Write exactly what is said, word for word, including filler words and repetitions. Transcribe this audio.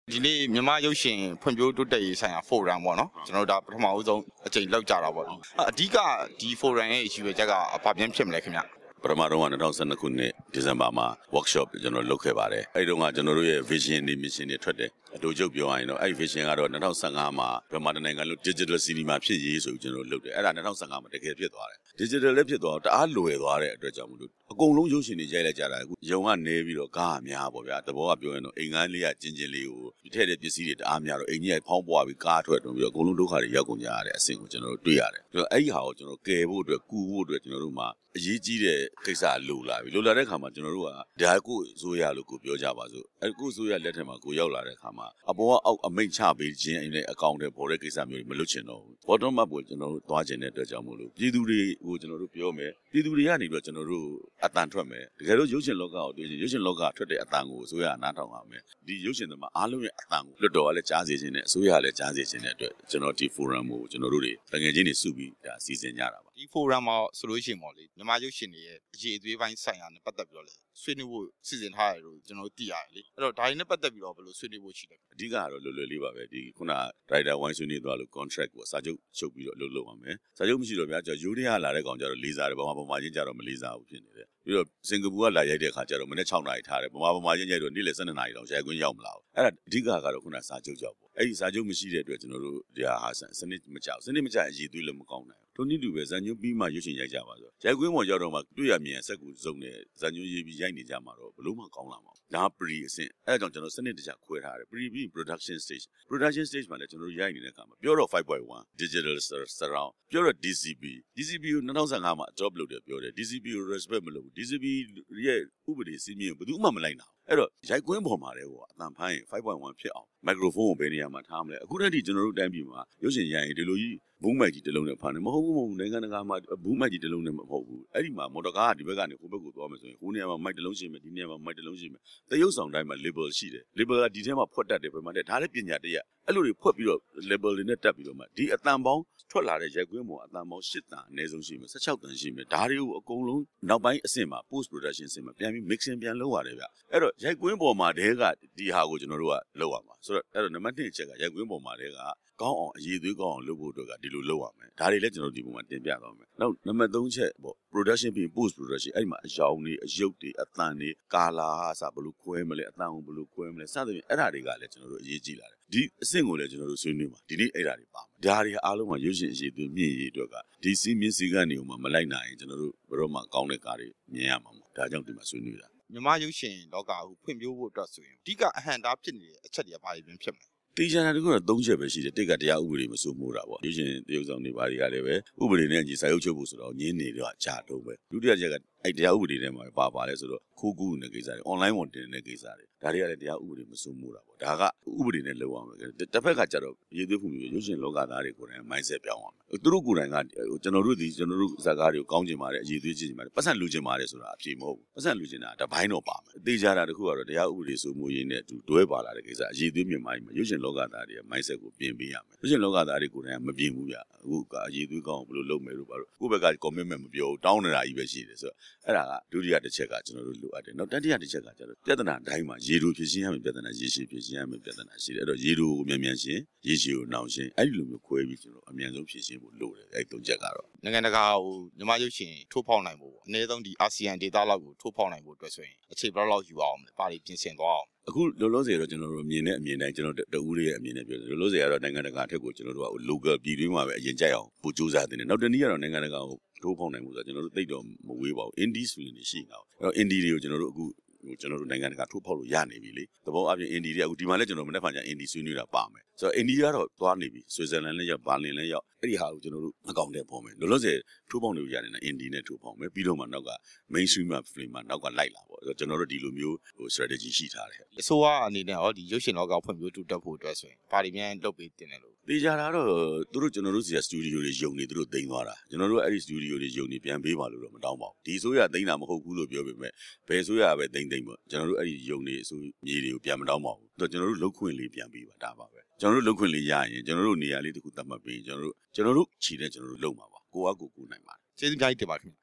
ဒီနေ့မြန်မာရုပ်ရှင်ဖွံ့ဖြိုးတိုးတက်ရေးဆိုင်ရာ forum ပေါ့နော်ကျွန်တော်တို့ဒါပထမဦးဆုံးအကြိမ်လောက်ကြတာပေါ့အဓိကဒီ forum ရဲ့ issue ပဲချက်ကဘာပြန်ဖြစ်မလဲခင်ဗျပထမတော့၂၀၁၂ခုနှစ်ဒီဇင်ဘာမှာ workshop ကျွန်တော်လုပ်ခဲ့ပါတယ်အဲ့ဒီတော့ကကျွန်တော်တို့ရဲ့ vision တွေ mission တွေထွက်တယ်အတူချုပ်ပြောရရင်တော့အဲ့ vision ကတော့၂၀၁၅မှာမြန်မာနိုင်ငံလို့ digital cinema ဖြစ်ရေးဆိုကျွန်တော်လုပ်တယ်အဲ့ဒါ၂၀၁၅မှာတကယ်ဖြစ်သွားတယ် digital လည်းဖြစ်သွားတော့တအားလွယ်သွားတဲ့အတွက်ကြောင့်မလို့အကုန်လုံးရုပ်ရှင်တွေရိုက်လိုက်ကြတာအခုရုံကနေပြီးတော့ကားအများပေါ့ဗျာတဘောကပြောရင်တော့အိမ်ငန်းလေးကကျင်ကျင်လေးကိုဒီထည့်တဲ့ပစ္စည်းတွေတအားများတော့အိမ်ကြီးကဖောင်းပွားပြီးကားထွက်တော့ပြီးတော့အကုန်လုံးဒုက္ခတွေရောက်ကုန်ကြရတဲ့အဆင့်ကိုကျွန်တော်တို့တွေ့ရတယ်ဆိုတော့အဲ့ဒီဟာကိုကျွန်တော်ကယ်ဖို့အတွက်ကူဖို့အတွက်ကျွန်တော်တို့မှာအရေးကြီးတဲ့ကိစ္စလိုလာပြီလိုလာတဲ့ခါမှာကျွန်တော်တို့ကဒါကိုအစိုးရလို့ကိုပြောကြပါစို့အဲ့ကိုအစိုးရလက်ထက်မှာကိုရောက်လာတဲ့ခါမှာအပေါ်ကအောက်အမိန့်ချပေးခြင်းအဲ့အကောင့်တွေပေါ်တဲ့ကိစ္စမျိုးတွေမလုပ်ချင်တော့ဘူး bottom up ကိုကျွန်တော်တို့သွားခြင်းတဲ့အတွက်ကြောင့်မို့လို့ပြည်သူတွေကိုကျွန်တော်တို့ပြောမယ်ပြည်သူတွေကနေပြီးတော့ကျွန်တော်တို့အတန်ထွက်မယ်တကယ်လို့ရုပ်ရှင်လောကကိုတွေ့ရင်ရုပ်ရှင်လောကထွက်တဲ့အတန်ကိုအစိုးရနားထောင်ရမယ်ဒီရုပ်ရှင်သမားအားလုံးရဲ့အတန်ကိုလွတ်တော်ကလည်းကြားစေခြင်းနဲ့အစိုးရကလည်းကြားစေခြင်းတဲ့အတွက်ကျွန်တော်ဒီ forum ကိုကျွန်တော်တို့တွေတကယ်ချင်းတွေစုပြီးဒါစီစဉ်ကြတာပါဒီ forum မှာဆိုလို့ရှိရင်ပေါ့လေမြန်မာရုပ်ရှင်တွေရဲ့အရေးအသွေးပိုင်းဆိုင်ရာနဲ့ပတ်သက်ပြီးတော့လေဆွေးနွေးဖို့စီစဉ်ထားတယ်လို့ကျွန်တော်တို့သိရတယ်လေအဲ့တော့ဒါတွေနဲ့ပတ်သက်ပြီးတော့ဘယ်လိုဆွေးနွေးဖို့ရှိလဲအဓိကကတော့လွယ်လွယ်လေးပါပဲဒီခုန writer ဝိုင်းဆွေးနွေးသွားလို့ contract ကိုစာချုပ်ချုပ်ပြီးတော့လုပ်လုပ်ပါမယ်စာချုပ်မရှိတော့ဗျာကျွန်တော်ယူရီးယားလာတဲ့ကောင်ကျတော့လေးစားတယ်ဘာမှပမာချင်းကျတော့မလေးစားဘူးဖြစ်နေတယ်ပြီးတော့စင်ကာပူကလာရိုက်တဲ့ခါကျတော့မနေ့၆နာရီထားတယ်ပမာပမာချင်းရိုက်တော့နေ့လယ်၁၂နာရီလောက်ရိုက်ခွင့်ရောက်မလာဘူးအဲ့ဒါအဓိကကတော့ခုနစာချုပ်ကြောက်ပေါ့အဲ့ဒီစာချုပ်မရှိတဲ့အတွက်ကျွန်တော်တို့ဒီဟာစနစ်မကြောက်စနစ်မကြောက်အရေးသွေးလည်းမကောင်းနိုင်ဘူးထိုနည်းတူပဲဇန်ညွန်းပြီးမှရွှေရှင်ရိုက်ကြပါဆိုရိုက်ခွင့်ပေါ်ရောက်တော့မှတွေ့ရမြင်ဆက်ကူစုံနဲ့ဇန်ညွန်းရေးပြီးရိုက်နေကြမှာတော့ဘလို့မှကောင်းလာမှာဒါ pre အဆင့်အဲ့ဒါကြောင့်ကျွန်တော်စနစ်တကျခွဲထားတယ် pre ပြီး production stage production stage မှာလည်းကျွန်တော်တို့ရိုက်နေတဲ့အခါမှာပြောတော့ five point one digital surround ပြောတော့ D C P D C P ကို၂၀၁၅မှာ adopt လုပ်တယ်ပြောတယ် D C P ကို respect မလုပ်ဘူး D C P ရဲ့ဥပဒေစည်းမျဉ်းဘယ်သူမှမလိုက်နိုင်ဘူးအဲ့တော့ရိုက်ကွင်းပေါ်မှာလည်းဟိုအတန်ဖိုင်း five point one ဖြစ်အောင် microphone ကိုဘယ်နေရာမှာထားမလဲအခုတည်းကကျွန်တော်တို့တိုင်းပြည်မှာရုပ်ရှင်ရိုက်ရင်ဒီလိုကြီးဘူးမိုက်ကြီးတစ်လုံးနဲ့ဖမ်းတယ်မဟုတ်ဘူးမဟုတ်ဘူးနိုင်ငံတကာမှာဘူးမိုက်ကြီးတစ်လုံးနဲ့မဟုတ်ဘူးအဲ့ဒီမှာမော်တော်ကားကဒီဘက်ကနေဟိုဘက်ကိုသွားမယ်ဆိုရင်ဟိုနေရာမှာမိုက်တစ်လုံးရှိမယ်ဒီနေရာမှာမိုက်တစ်လုံးရှိမယ်တရုပ်ဆောင်တိုင်းမှာ label ရှိတယ် label ကဒီထဲမှာဖွက်တတ်တယ်ပြမတဲ့ဒါလည်းပညာတရက်အဲ့လိုတွေဖွက်ပြီးတော့ label တွေနဲ့တက်ပြီးတော့မှဒီအတန်ပေါင်းထွက်လာတဲ့ရိုက်ကွင်းပေါ်အတန်ပေါင်း၈တန်အနည်းဆုံးရှိမယ်၁၆တန်ရှိမယ်ဒါတွေကိုအကုန်လုံးနောက်ပိုင်းအဆင့်မှာ post production အဆင့်မှာပြန်ပြီး mixing ပြန်လုပ်ရတယ်ဗျအဲ့တော့ရိုက်ကွင်းပေါ်မှာတည်းကဒီဟာကိုကျွန်တော်တို့ကလုပ်ရမှာဆိုတော့အဲ့တော့နံပါတ်၁အချက်ကရိုက်ကွင်းပေါ်မှာတည်းကကောင်းအောင်အရေးသွေးကောင်းအောင်လုပ်ဖို့အတွက်ကဒီလိုလုပ်ရမယ်ဒါတွေလည်းကျွန်တော်ဒီပုံမှာတင်ပြသွားမယ်နောက်နံပါတ်၃ချက်ပေါ့ production ပြီး post production အဲ့ဒီမှာအယောင်တွေအယုတ်တွေအတန်တွေကာလာအစားဘယ်လိုခွဲမလဲအတန်ကိုဘယ်လိုခွဲမလဲစသဖြင့်အဲ့ဒါတွေကလည်းကျွန်တော်တို့အရေးကြီးလာတယ်ဒီအဆင့်ကိုလည်းကျွန်တော်တို့ဆွေးနွေးမှာဒီနေ့အဲ့ဒါတွေပါမယ်ဒါတွေအားလုံးကရုပ်ရှင်အရေးသွေးမြင့်ရေးအတွက်ကဒီစီးမြင့်စီကနေဥမာမလိုက်နိုင်ရင်ကျွန်တော်တို့ဘယ်တော့မှကောင်းတဲ့ကားတွေမြင်ရမှာမဟုတ်ဒါကြောင့်ဒီမှာဆွေးနွေးတာမြန်မာရုပ်ရှင်လောကကိုဖွံ့ဖြိုးဖို့အတွက်ဆိုရင်အဓိကအဟန့်အတားဖြစ်နေတဲ့အချက်တွေကဘာတွေဖြစ်မလဲတေချာတာတခုတော့၃ချက်ပဲရှိတယ်တိတ်ကတရားဥပဒေမစိုးမိုးတာပေါ့ရုပ်ရှင်တရုပ်ဆောင်တွေဘာတွေကလည်းပဲဥပဒေနဲ့အညီစာရုပ်ချုပ်ဖို့ဆိုတော့ညင်းနေတော့ဂျာတုံးပဲဒုတိယချက်ကအဲ့တရားဥပဒေထဲမှာပါပါလဲဆိုတော့ခိုးကူးနေတဲ့ကိစ္စတွေ online ဝန်တင်တဲ့ကိစ္စတွေဒါတွေကလည်းတရားဥပဒေမစိုးမိုးတာပေါ့ဒါကဥပဒေနဲ့လုပ်အောင်ပဲတစ်ဖက်ကကျတော့ရေးသွေးမှုမျိုးရုပ်ရှင်လောကသားတွေကိုယ်တိုင် mindset ပြောင်းအောင်သူတို့ကိုယ်တိုင်ကကျွန်တော်တို့ဒီကျွန်တော်တို့ဇာတ်ကားတွေကိုကောင်းကျင်ပါတယ်အရေးသွေးကျင်ပါတယ်ပတ်စံလူကျင်ပါတယ်ဆိုတာအဖြေမဟုတ်ဘူးပတ်စံလူကျင်တာတပိုင်းတော့ပါမယ်အသေးချာတာတခုကတော့တရားဥပဒေစိုးမိုးရေးနဲ့အတူတွဲပါလာတဲ့ကိစ္စအရေးသွေးမြန်မာပြည်မှာရုပ်ရှင်လောကသားတွေရဲ့ mindset ကိုပြင်ပေးရမယ်ရုပ်ရှင်လောကသားတွေကိုယ်တိုင်ကမပြင်ဘူးဗျအခုကအရေးသွေးကောင်းဘယ်လိုလုပ်မယ်လို့ပါတော့ကိုယ့်ဘက်က commitment မပြောဘူးတောင်းနေတာကြီးပဲရှိတယ်ဆိုတော့အဲ့ဒါကဒုတိယတစ်ချက်ကကျွန်တော်တို့လိုအပ်တယ်နောက်တတိယတစ်ချက်ကကျတော့ပြဿနာတိုင်းမှာရေတိုဖြစ်ရှင်းရမယ်ပြဿနာရေရှည်ဖြစ်ရှင်းရမယ်ပြဿနာရှိတယ်အဲ့တော့ရေတိုကိုမြန်မြန်ရှင်းရေရှည်ကိုနှောင်ရှင်းအဲ့ဒီလိုမျိုးခွဲပြီးကျွန်တော်အမြန်ဆုံးဖြစ်ရှင်းဖို့လိုတယ်အဲ့သုံးချက်ကတော့နိုင်ငံတကာဟိုမြန်မာရုပ်ရှင်ထိုးဖောက်နိုင်ဖို့အနည်းဆုံးဒီအာဆီယံဒေသလောက်ကိုထိုးဖောက်နိုင်ဖို့အတွက်ဆိုရင်အခြေဘယ်လောက်ယူအောင်လဲပါလိပြင်ဆင်သွားအောင်အခုလောလောဆယ်တော့ကျွန်တော်တို့မြင်တဲ့အမြင်တိုင်းကျွန်တော်တအူးရဲ့အမြင်နဲ့ပြောတယ်လောလောဆယ်ကတော့နိုင်ငံတကာအထက်ကိုကျွန်တော်တို့က local ပြည်တွင်းမှာပဲအရင်ကြိုက်အောင်ပို့ကြိုးစားတင်တယ်နောက်တနည်းကတော့နိုင်ငံတကာကိုထိုးဖောက်နိုင်မှုဆိုတော့ကျွန်တော်တို့သိတော့မဝေးပါဘူး indie ဆိုရင်ရှိနေတာအဲ့တော့ indie တွေကိုကျွန်တော်တို့အခုကျွန်တော်တို့နိုင်ငံတကာထိုးဖောက်လို့ရနေပြီလေသဘောအပြင် indie တွေအခုဒီမှာလည်းကျွန်တော်မနေ့ကကြာ indie ဆွေးနွေးတာပါမယ်ဆိုတော့ indie ကတော့သွားနေပြီဆွစ်ဇာလန်လည်းရောက်ဘာလင်လည်းရောက်အဲ့ဒီဟာကိုကျွန်တော်တို့အကောင့်ထဲပေါ်မယ်လောလောဆယ်ထိုးပေါက်နေရနေတာ indie နဲ့ထိုးပေါက်မယ်ပြီးတော့မှနောက်က mainstream film မှာနောက်ကလိုက်လာပေါ့ဆိုတော့ကျွန်တော်တို့ဒီလိုမျိုးဟို strategy ရှိထားတယ်အစိုးရအနေနဲ့ဟောဒီရုပ်ရှင်လောကဖွံ့ဖြိုးတိုးတက်ဖို့အတွက်ဆိုရင်ဘာတွေများလုပ်ပေးတင်တယ်လို့တေချာတာတော့သူတို့ကျွန်တော်တို့စီက studio တွေယုံနေသူတို့သိမ်းသွားတာကျွန်တော်တို့အဲ့ဒီ studio တွေယုံနေပြန်ပေးပါလို့တော့မတောင်းပါဘူးဒီအစိုးရသိမ်းတာမဟုတ်ဘူးလို့ပြောပေမဲ့ဘယ်အစိုးရပဲသိမ်းသိမ်းပေါ့ကျွန်တော်တို့အဲ့ဒီယုံနေအစိုးမြေတွေကိုပြန်မတောင်းပါဘူးတော့ကျွန်တော်တို့လုတ်ခွင့်လေးပြန်ပေးပါဒါပါပဲကျွန်တော်တို့လုတ်ခွင့်လေးရရင်ကျွန်တော်တို့နေရာလေးတစ်ခုသတ်မှတ်ပြီးကျွန်တော်တို့ကျွန်တော်တို့ခြေနဲ့ကျွန်တော်တို့လုံမှာပါကိုယ့်အကူကိုနိုင်ပါတယ်ကျေးဇူးများကြီးတင်ပါတယ်